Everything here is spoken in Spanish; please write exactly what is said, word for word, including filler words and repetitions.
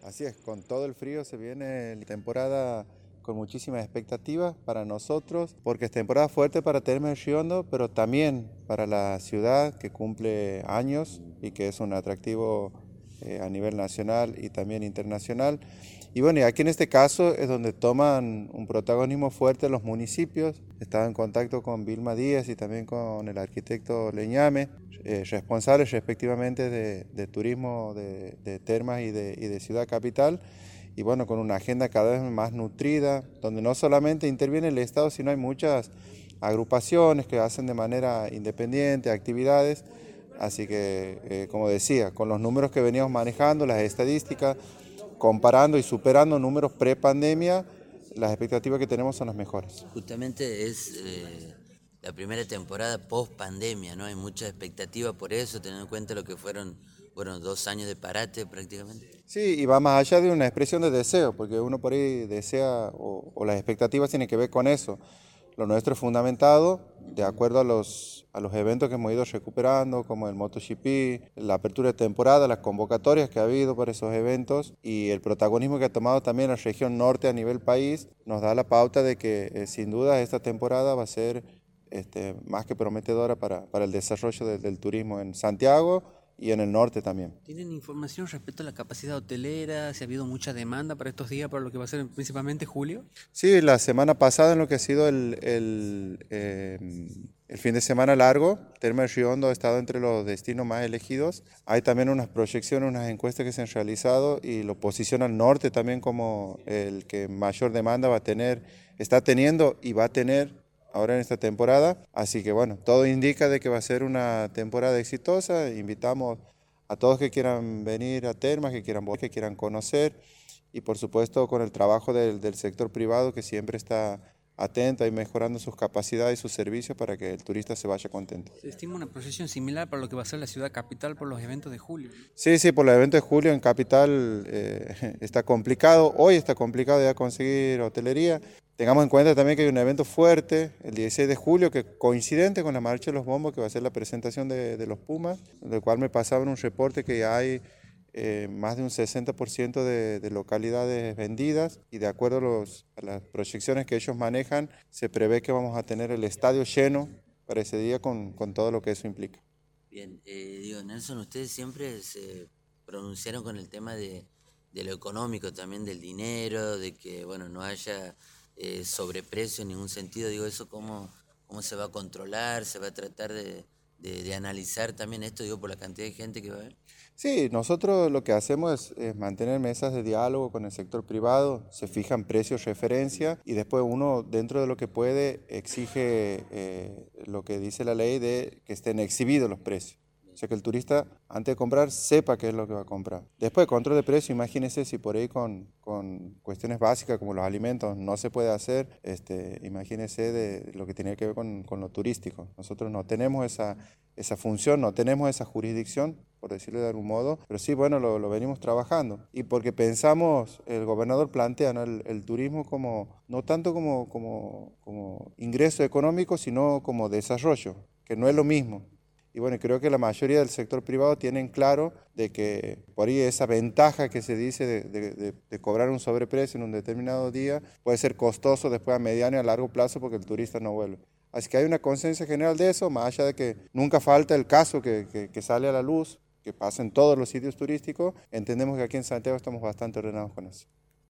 Así es, con todo el frío se viene la temporada con muchísimas expectativas para nosotros, porque es temporada fuerte para Termas de Riondo, pero también para la ciudad que cumple años y que es un atractivo eh, a nivel nacional y también internacional. Y bueno, y aquí en este caso es donde toman un protagonismo fuerte los municipios. Estaba en contacto con Vilma Díaz y también con el arquitecto Leñame, eh, responsables respectivamente de, de turismo de, de Termas y de, y de Ciudad Capital. Y bueno, con una agenda cada vez más nutrida, donde no solamente interviene el Estado, sino hay muchas agrupaciones que hacen de manera independiente actividades. Así que, eh, como decía, con los números que veníamos manejando, las estadísticas, comparando y superando números pre-pandemia, las expectativas que tenemos son las mejores. Justamente es eh, la primera temporada post-pandemia, ¿no? Hay mucha expectativa por eso, teniendo en cuenta lo que fueron, bueno, dos años de parate prácticamente. Sí, y va más allá de una expresión de deseo, porque uno por ahí desea, o, o las expectativas tienen que ver con eso. Lo nuestro es fundamentado de acuerdo a los, a los eventos que hemos ido recuperando, como el MotoGP, la apertura de temporada, las convocatorias que ha habido para esos eventos y el protagonismo que ha tomado también la región norte a nivel país, nos da la pauta de que eh, sin duda esta temporada va a ser este, más que prometedora para, para el desarrollo de, del turismo en Santiago y en el norte también. ¿Tienen información respecto a la capacidad hotelera? ¿Si ha habido mucha demanda para estos días, para lo que va a ser principalmente julio? Sí, la semana pasada en lo que ha sido el, el, eh, el fin de semana largo, Termas de Riondo ha estado entre los destinos más elegidos. Hay también unas proyecciones, unas encuestas que se han realizado y lo posiciona al norte también como el que mayor demanda va a tener, está teniendo y va a tener ahora en esta temporada. Así que bueno, todo indica de que va a ser una temporada exitosa. Invitamos a todos que quieran venir a Termas, que quieran volver, que quieran conocer y por supuesto con el trabajo del, del sector privado que siempre está atento y mejorando sus capacidades y sus servicios para que el turista se vaya contento. Se estima una proyección similar para lo que va a ser la ciudad capital por los eventos de julio. Sí, sí, por los eventos de julio en Capital eh, está complicado, hoy está complicado ya conseguir hotelería. Tengamos en cuenta también que hay un evento fuerte el dieciséis de julio que coincidente con la Marcha de los Bombos, que va a ser la presentación de, de los Pumas, del cual me pasaban un reporte que hay eh, más de un sesenta por ciento de, de localidades vendidas y de acuerdo a, los, a las proyecciones que ellos manejan, se prevé que vamos a tener el estadio lleno para ese día con, con todo lo que eso implica. Bien, eh, digo, Nelson, ustedes siempre se pronunciaron con el tema de, de lo económico también, del dinero, de que, bueno, no haya eh, sobreprecio en ningún sentido. Digo, ¿eso cómo, cómo se va a controlar? ¿Se va a tratar de, de, de analizar también esto, digo, por la cantidad de gente que va a haber? Sí, nosotros lo que hacemos es, es mantener mesas de diálogo con el sector privado, se fijan precios referencia y después uno dentro de lo que puede exige eh, lo que dice la ley de que estén exhibidos los precios. O sea, que el turista antes de comprar sepa qué es lo que va a comprar. Después, control de precio, imagínese si por ahí con, con cuestiones básicas como los alimentos no se puede hacer, este, imagínese de lo que tiene que ver con, con lo turístico. Nosotros no tenemos esa, esa función, no tenemos esa jurisdicción, por decirlo de algún modo, pero sí, bueno, lo, lo venimos trabajando. Y porque pensamos, el gobernador plantea, ¿no? el, el turismo como, no tanto como, como, como ingreso económico, sino como desarrollo, que no es lo mismo. Y bueno, creo que la mayoría del sector privado tienen claro de que por ahí esa ventaja que se dice de, de, de, de cobrar un sobreprecio en un determinado día puede ser costoso después a mediano y a largo plazo porque el turista no vuelve. Así que hay una conciencia general de eso, más allá de que nunca falta el caso que, que, que sale a la luz, que pasa en todos los sitios turísticos, entendemos que aquí en Santiago estamos bastante ordenados con eso.